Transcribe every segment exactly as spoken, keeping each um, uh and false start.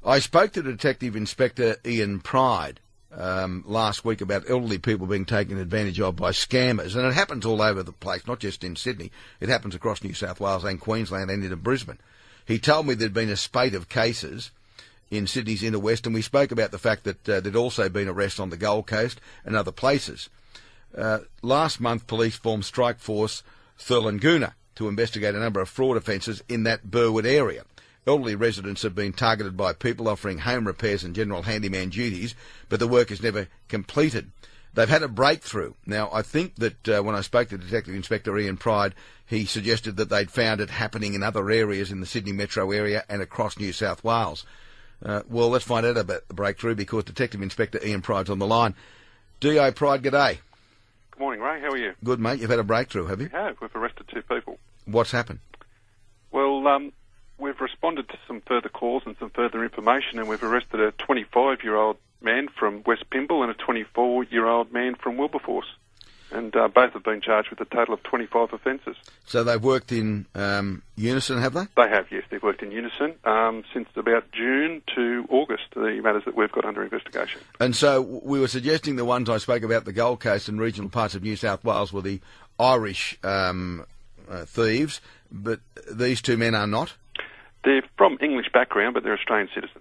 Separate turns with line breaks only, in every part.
I spoke to Detective Inspector Ian Pride um, last week about elderly people being taken advantage of by scammers, and it happens all over the place, not just in Sydney. It happens across New South Wales and Queensland and into Brisbane. He told me there'd been a spate of cases in Sydney's inner west, and we spoke about the fact that uh, there'd also been arrests on the Gold Coast and other places. Uh, last month, police formed Strike Force Thurlangoona to investigate a number of fraud offences in that Burwood area. Elderly residents have been targeted by people offering home repairs and general handyman duties, but the work is never completed. They've had a breakthrough. Now, I think that uh, when I spoke to Detective Inspector Ian Pride, he suggested that they'd found it happening in other areas in the Sydney metro area and across New South Wales. Uh, well, let's find out about the breakthrough, because Detective Inspector Ian Pride's on the line. D O Pride, g'day.
Good morning, Ray. How are you?
Good, mate. You've had a breakthrough, have you?
We have. We've arrested two people.
What's happened?
Well, um, we've responded to some further calls and some further information, and we've arrested a twenty-five-year-old man from West Pymble and a twenty-four-year-old man from Wilberforce. And uh, both have been charged with a total of twenty-five offences.
So they've worked in um, unison, have they?
They have, yes. They've worked in unison um, since about June to August, the matters that we've got under investigation.
And so we were suggesting the ones I spoke about, the Gold Coast and regional parts of New South Wales, were the Irish um, uh, thieves, but these two men are not?
They're from English background, but they're Australian citizens.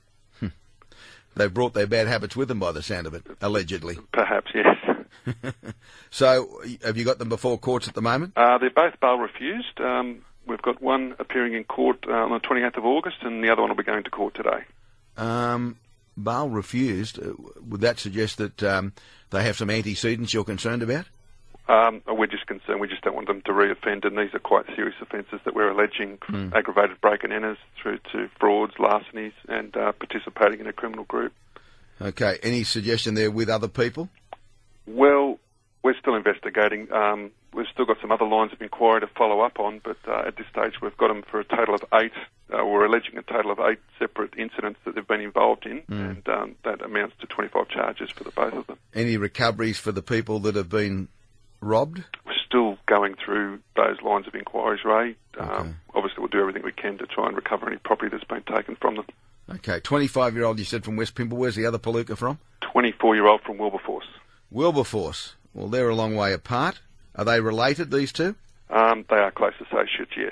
They've brought their bad habits with them by the sound of it, allegedly.
Perhaps, yes.
So, have you got them before courts at the moment?
Uh, they're both bail refused. Um, we've got one appearing in court uh, on the twenty-eighth of August, and the other one will be going to court today.
Um, bail refused. Uh, would that suggest that um, they have some antecedents you're concerned about?
Um, we're just concerned. We just don't want them to re-offend, and these are quite serious offences that we're alleging,
mm.
aggravated break and enters through to frauds, larcenies, and uh, participating in a criminal group.
Okay. Any suggestion there with other people?
Well, we're still investigating. Um, we've still got some other lines of inquiry to follow up on, but uh, at this stage we've got them for a total of eight. Uh, we're alleging a total of eight separate incidents that they've been involved in, mm. and um, that amounts to twenty-five charges for the both of them. Any
recoveries for the people that have been robbed?
We're still going through those lines of inquiries, Ray. Um,
okay.
Obviously we'll do everything we can to try and recover any property that's been taken from them.
Okay. twenty-five-year-old, you said, from West Pymble. Where's the other palooka from?
twenty-four-year-old from Wilberforce.
Wilberforce. Well, they're a long way apart. Are they related, these two?
Um, they are close associates, yes.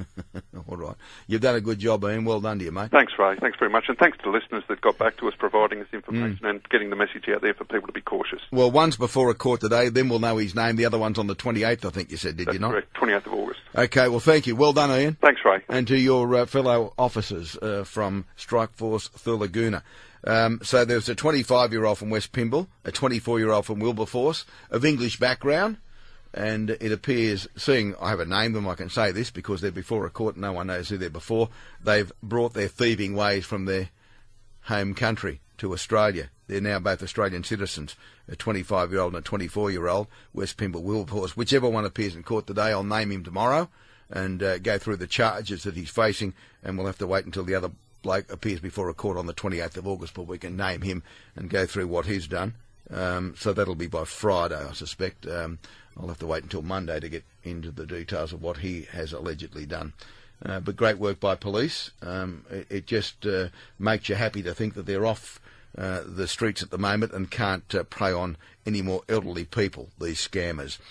All right. You've done a good job, Ian. Well done to you, mate.
Thanks, Ray. Thanks very much. And thanks to the listeners that got back to us, providing us information mm. and getting the message out there for people to be cautious.
Well, one's before a court today, then we'll know his name. The other one's on the twenty-eighth, I think you said, did
That's
you not?
Correct. twenty-eighth of August.
Okay, well, thank you. Well done, Ian.
Thanks, Ray.
And to your uh, fellow officers uh, from Strike Force Thurlangoona. Um, so there was a twenty-five-year-old from West Pymble, a twenty-four-year-old from Wilberforce, of English background, and it appears, seeing I haven't named them, I can say this because they're before a court, no one knows who they're before, they've brought their thieving ways from their home country to Australia. They're now both Australian citizens, a twenty-five-year-old and a twenty-four-year-old, West Pymble, Wilberforce. Whichever one appears in court today, I'll name him tomorrow and uh, go through the charges that he's facing, and we'll have to wait until the other bloke appears before a court on the twenty-eighth of August, but we can name him and go through what he's done. Um, so that'll be by Friday, I suspect. Um, I'll have to wait until Monday to get into the details of what he has allegedly done. Uh, but great work by police. Um, it, it just uh, makes you happy to think that they're off uh, the streets at the moment and can't uh, prey on any more elderly people, these scammers.